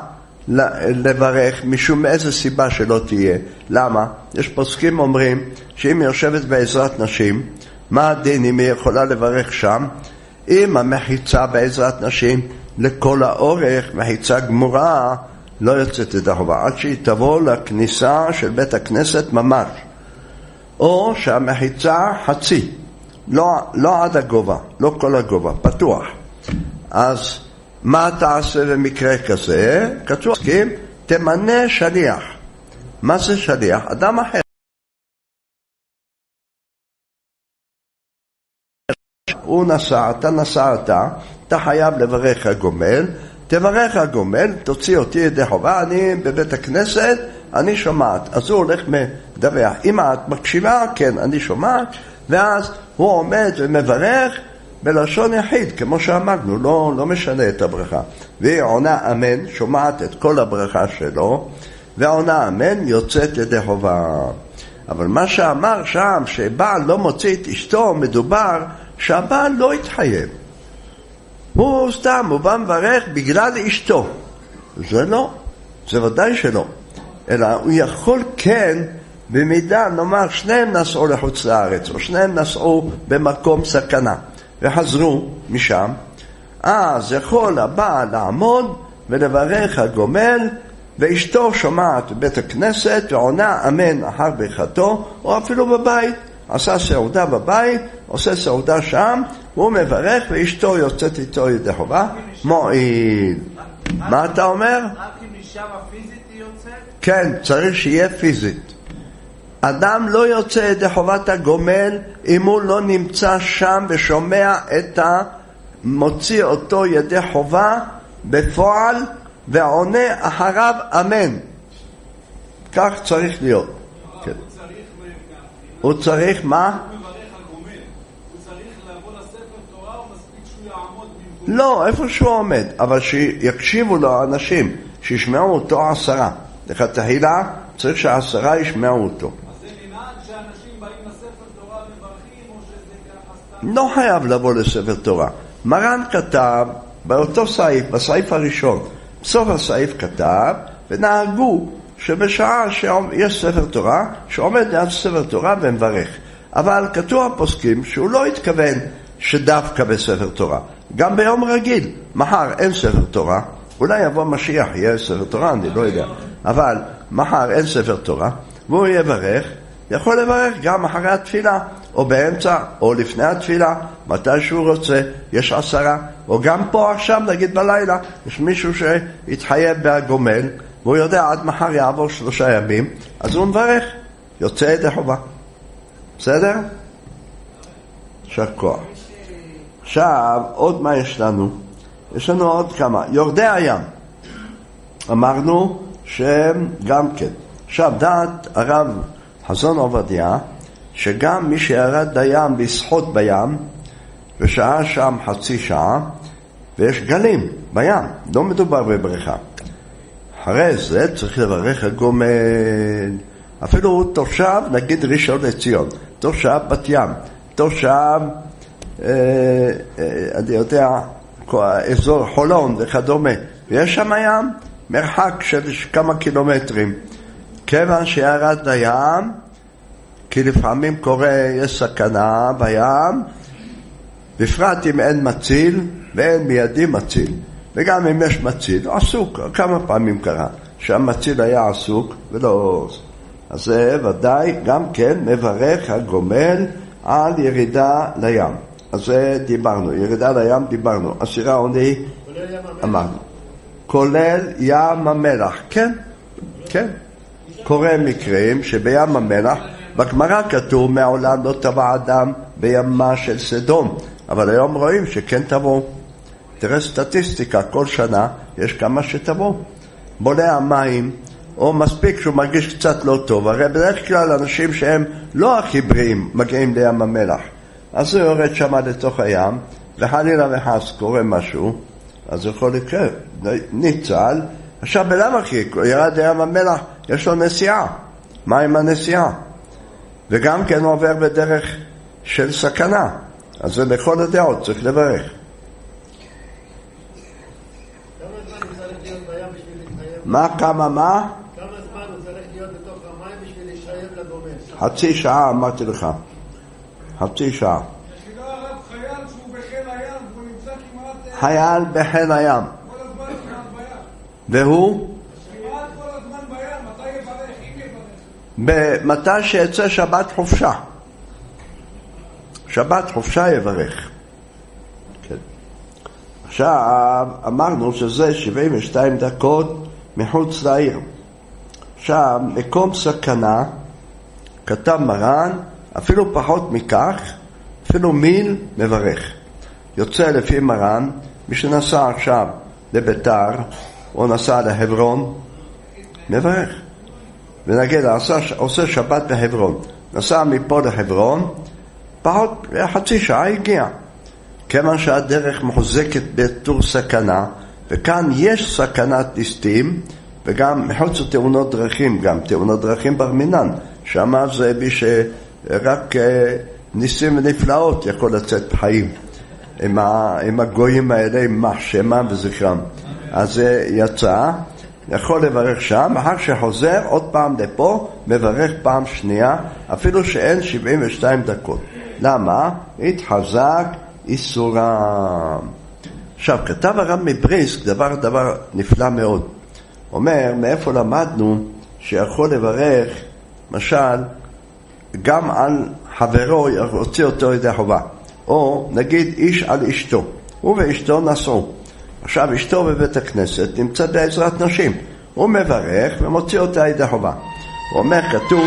לברך משום איזה סיבה שלא תהיה. למה? יש פוסקים אומרים שאם היא יושבת בעזרת נשים, מה הדין אם היא יכולה לברך שם? אם המחיצה בעזרת נשים לכל האורך, מחיצה גמורה, לא יוצאת ידי חובה, עד שהיא תבוא לכניסה של בית הכנסת ממש. או שהמחיצה חצי, לא, לא עד הגובה, לא כל הגובה, פתוח. אז מה תעשה במקרה כזה? כתוב, תמנה שליח. מה זה שליח? אדם אחר. הוא נסע, אתה נסעת, אתה חייב לברך הגומל, תברך הגומל, תוציא אותי ידי חובה, אני בבית הכנסת אני שומעת. אז הוא הולך מדווח. אם את מקשיבה, כן, אני שומעת, ואז הוא עומד ומברך בלשון יחיד, כמו שאמרנו, לא, לא משנה את הברכה. והיא עונה אמן, שומעת את כל הברכה שלו, והעונה אמן יוצאת ידי חובה. אבל מה שאמר שם, שבעל לא מוציא את אשתו, מדובר שהבעל לא יתחייב. הוא סתם, הוא בא מברך בגלל אשתו. זה לא, זה ודאי שלא. אלא הוא יכול כן, במידה, נאמר, שניהם נסעו לחוץ לארץ, או שניהם נסעו במקום סכנה, וחזרו משם, אז יכול הבעל לעמוד ולברך הגומל, ואשתו שומעת בבית הכנסת ועונה אמן אחר ברכתו, או אפילו בבית, עשה סעודה בבית, עושה סעודה שם, הוא מברך ואשתו יוצאת איתו ידי חובה, מועיל. מה אתה אומר? רק אם אישה פיזית היא יוצאת? כן, צריך שיהיה פיזית. אדם לא יוצא ידי חובת הגומל אם הוא לא נמצא שם ושומע את המוציא אותו ידי חובה בפועל ועונה אחריו אמן. כך צריך להיות. כן. הוא צריך מה? לא, איפה שהוא עומד, אבל שיקשיבו לו אנשים, שישמעו אותו עשרה. לכתחילה צריך שהעשרה ישמעו אותו. אז זה מנהג שאנשים באים לספר תורה מברכים, או שזה ככה סתם? לא חייב לבוא לספר תורה. מרן כתב באותו סעיף, בסעיף הראשון, בסוף הסעיף כתב, ונהגו שבשעה שיש ספר תורה, שעומד ליד ספר תורה ומברך. אבל כתוב הפוסקים שהוא לא התכוון שדווקא בספר תורה. גם ביום רגיל, מחר אין ספר תורה, אולי יבוא משיח, יהיה ספר תורה, אני לא יודע. אבל מחר אין ספר תורה, והוא יברך, יכול לברך גם אחרי התפילה, או באמצע, או לפני התפילה, מתי שהוא רוצה, יש עשרה, או גם פה עכשיו, נגיד בלילה, יש מישהו שהתחייב בהגומל, והוא יודע עד מחר יעבור שלושה ימים, אז הוא מברך, יוצא ידי חובה. בסדר? שקוע. עכשיו, עוד מה יש לנו? יש לנו עוד כמה. יורדי הים. אמרנו שהם גם כן. עכשיו, דעת הרב חזון עובדיה, שגם מי שירד לים לשחות בים, ושעה שם חצי שעה, ויש גלים בים, לא מדובר בבריכה. אחרי זה צריך לברך הגומל. אפילו הוא תושב, נגיד ראשון לציון, תושב בת ים, תושב, אה, אה, אני יודע, אזור חולון וכדומה, ויש שם ים, מרחק של כמה קילומטרים. כיוון שירד לים, כי לפעמים קורה, יש סכנה בים, בפרט אם אין מציל, ואין מידי מציל. וגם אם יש מציל, עסוק, כמה פעמים קרה, שהמציל היה עסוק, ולא... אז זה ודאי גם כן מברך הגומל על ירידה לים. אז זה דיברנו, ירידה לים דיברנו, עשירה עוני אמרנו. כולל ים המלח, כן, כן. קורה מקרים שבים המלח, בגמרא כתוב מעולם לא טבע אדם בימה של סדום, אבל היום רואים שכן טבעו. תראה סטטיסטיקה, כל שנה יש כמה שטבעו. בולע המים, או מספיק שהוא מרגיש קצת לא טוב, הרי בדרך כלל אנשים שהם לא הכי בריאים מגיעים לים המלח. אז הוא יורד שם לתוך הים, וחלילה וחס קורה משהו, אז הוא יכול לקרוא, ניצל. עכשיו בלמה הכי, ירד לים המלח, יש לו נסיעה. מה עם הנסיעה? וגם כן הוא עובר בדרך של סכנה. אז זה לכל הדעות, צריך לברך. מה, כמה, מה? כמה זמן הוא צריך להיות בתוך המים בשביל להישאב לגומל? חצי שעה, אמרתי לך. חצי שעה. יש לי לא הרב חייל שהוא בחיל הים, והוא נמצא כמעט... חייל בחיל הים. כל הזמן כמעט בים. והוא? כמעט כל הזמן בים, מתי יברך? אם יברך? במתי שיצא שבת חופשה. שבת חופשה יברך. כן. עכשיו, אמרנו שזה שבעים ושתיים דקות מחוץ לעיר. עכשיו, מקום סכנה, כתב מרן, אפילו פחות מכך, אפילו מיל מברך. יוצא לפי מרן, מי שנסע עכשיו לביתר, או נסע לחברון, מברך. ונגיד, עושה, עושה שבת בחברון, נסע מפה לחברון, פחות חצי שעה הגיע. כיוון שהדרך מחוזקת בתור סכנה, וכאן יש סכנת ליסטים, וגם מחוץ לתאונות דרכים, גם תאונות דרכים בר מינן, שמה זה בי שרק ניסים ונפלאות יכול לצאת בחיים, עם, ה, עם הגויים האלה, עם מחשמם וזכרם. אז זה יצא, יכול לברך שם, אחר שחוזר עוד פעם לפה, מברך פעם שנייה, אפילו שאין שבעים ושתיים דקות. למה? התחזק איסורם. עכשיו, כתב הרב מבריסק דבר דבר נפלא מאוד. אומר, מאיפה למדנו שיכול לברך, משל, גם על חברו, הוציא אותו ידי חובה. או נגיד איש על אשתו, הוא ואשתו נסעו. עכשיו אשתו בבית הכנסת נמצאת בעזרת נשים. הוא מברך ומוציא אותה ידי חובה. הוא אומר, כתוב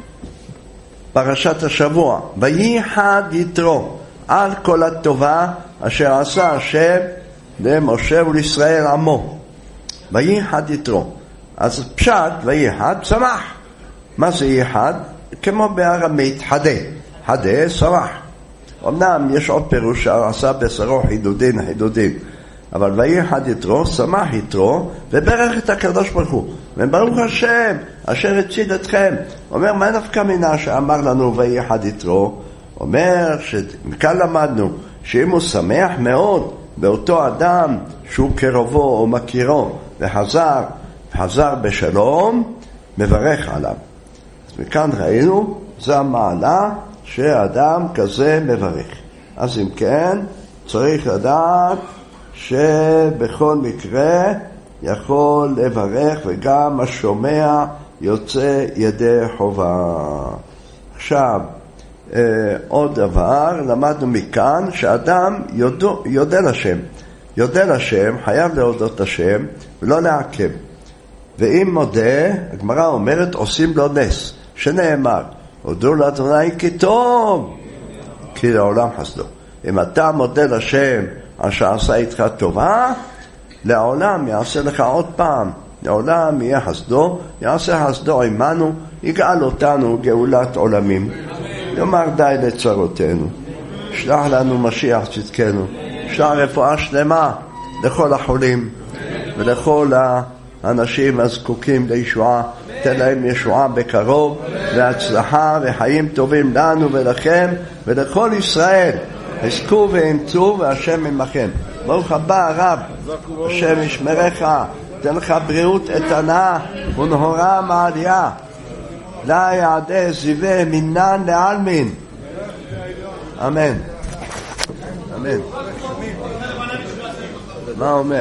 פרשת השבוע, וייחד יתרו על כל הטובה אשר עשה השם למשה ולישראל עמו. וייחד יתרו. אז פשט וייחד שמח. מה זה ייחד? כמו בארמית חדה. חדה שמח. אמנם יש עוד פירוש שעשה בשרו חידודין חידודין, אבל וייחד יתרו, שמח יתרו, וברך את הקדוש ברוך הוא. וברוך השם, אשר הציל אתכם. אומר, מה נפקא מינה שאמר לנו וייחד יתרו? אומר, שמכאן למדנו, שאם הוא שמח מאוד באותו אדם שהוא קרובו או מכירו, וחזר, חזר בשלום, מברך עליו. אז מכאן ראינו, זה המעלה שאדם כזה מברך. אז אם כן, צריך לדעת שבכל מקרה יכול לברך, וגם השומע יוצא ידי חובה. עכשיו, אה, עוד דבר, למדנו מכאן שאדם יודע, יודע לשם. יודע לשם, חייב להודות לשם ולא לעכב. ואם מודה, הגמרא אומרת, עושים לו נס, שנאמר, הודו לאדוני כי טוב, כי לעולם חסדו. אם אתה מודה לשם על שעשה איתך טובה, לעולם יעשה לך עוד פעם, לעולם יהיה חסדו, יעשה חסדו עמנו, יגאל אותנו גאולת עולמים. יאמר די לצרותינו, שלח לנו משיח צדקנו, שלח רפואה שלמה לכל החולים ולכל האנשים הזקוקים לישועה, תן להם ישועה בקרוב והצלחה וחיים טובים לנו ולכם ולכל ישראל. חזקו ואמצו והשם עמכם. ברוך הבא הרב, השם ישמרך, תן לך בריאות איתנה ונהורה מעליה, לה יעדי זיווה מינן לעלמין. אמן. אמן. מה אומר?